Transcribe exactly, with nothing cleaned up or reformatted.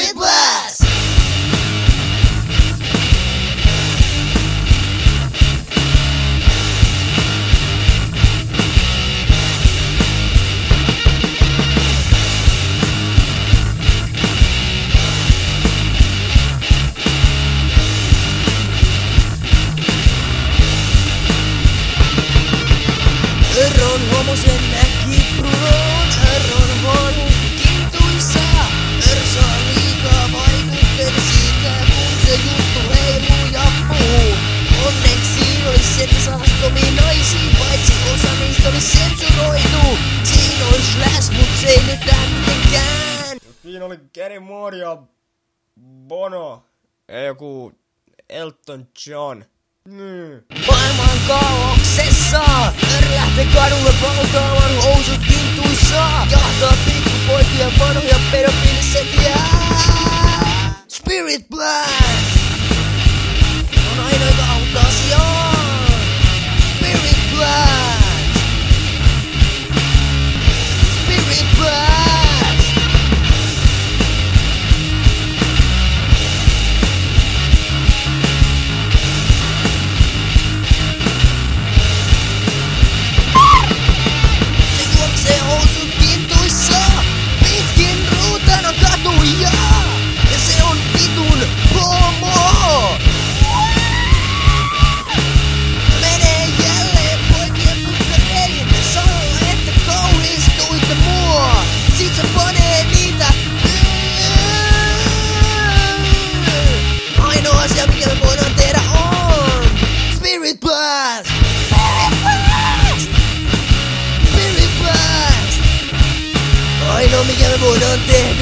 Spirit Blast! Örron huomosen näki Brunon, Örron huonu kintuissa. Örsa liikaa vaikutteli siitä, kun se juttu heiluu ja puhuu. Onneksi olis sen saastomia naisia, paitsi osa niistä olis sensuroitu. Siinä olis Slash, mut se ei nyt mitenkään. Siinä oli Gary Moore ja Bono. Ei joku Elton John. Mm. Maailman kaauksessa örlähtee kadulle valtaavan housut kintuissa. Jahtaa pikkupoikia, vanhoja pedofiilisetiä. Spirit Blast on ainoa, joka auttaa asiaan. Spirit Blast. Spirit Blast. Se housut kintuissa, pitkin ruutana katuja. Ja se on vitun homo. Menee jälleen poikien pukkarein. Sanoo, että kauhistuitte mua. Sit se panee niitä. Ainoa asia mikä me voidaan tehdä on Spirit Blast. Spirit Blast. Ainoa mikä me voidaan tehdä